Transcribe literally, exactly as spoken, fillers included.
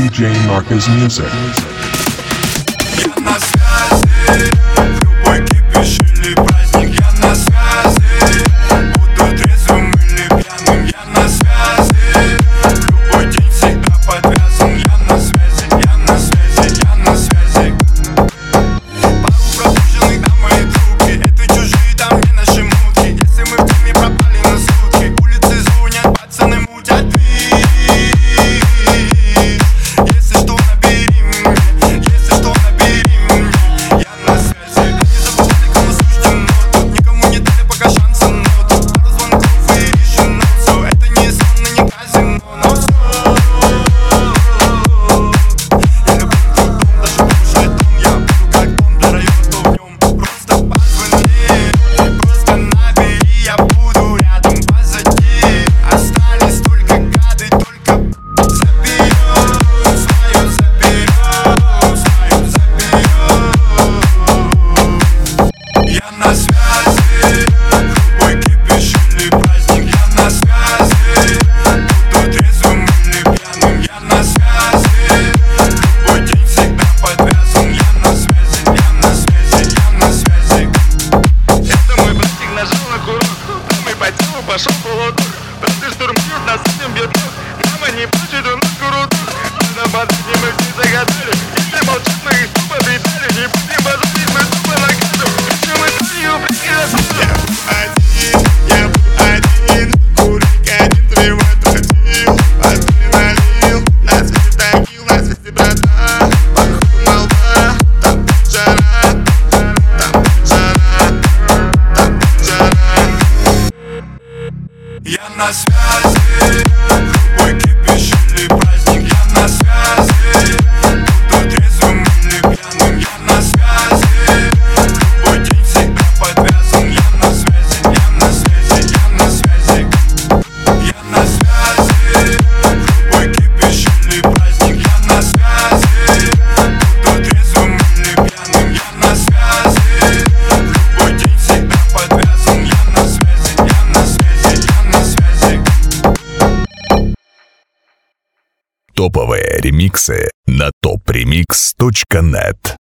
ди джей Narcos Music. Я на связи, любой кипиш или праздник, я на связи. Буду трезвым или пьяным, я на связи. Любой день всегда подвязан, я на связи, я на связи, я на связи. Пару пропущенных на мои трубки, это чужие, там не наши мутки. Если мы в теме пропали на сутки, улицы звонят, пацаны мутят движ. Если что, набери мне, если что, набери мне. Я на связи, они забывали, кому суждено. Тут никому не дали пока шанса, но тут пару звонков и решено. Все, это не сон и не казино, но все. Я люблю твой дом, даже бывший дом. Я буду как дом для района, то в нем. Просто позвони, просто набери, я буду рядом позади. Остались только гады, только заберем свое, заберем свое, заберем. Я на связи, любой кипиш или праздник, я на связи. Буду трезвым или пьяным, я на связи. Любой день всегда подвязан, я на связи, я на связи, я на связи. Это мой братик нажал на курок, там и по телу пошел полудок. Простый штурм бьет, нас всем бьет ног. Мама не плачет, у нас курок. На батаре мы все загадали. Если молчат, мы их тупо придали. Не будем базарить, мы тупо накатываем. Еще мы твою прикрываем. Один, я буду один. Курик один, твой мать ходил. Адреналин, на свете тагил, на свете братан. Походу молва, там жара, там жара, там жара. Я на связи, любой кипиш или праздник, я на связи. Буду трезвым или пьяным, я на связи. Любой день всегда подвязан, я на связи, я на связи, я на связи. Я на связи, любой кипиш или праздник, я на связи. Буду трезвым или пьяным, я на связи. Любой день всегда подвязан, я на связи, я на связи, я на связи. Топовые ремиксы на топ ремикс точка нет.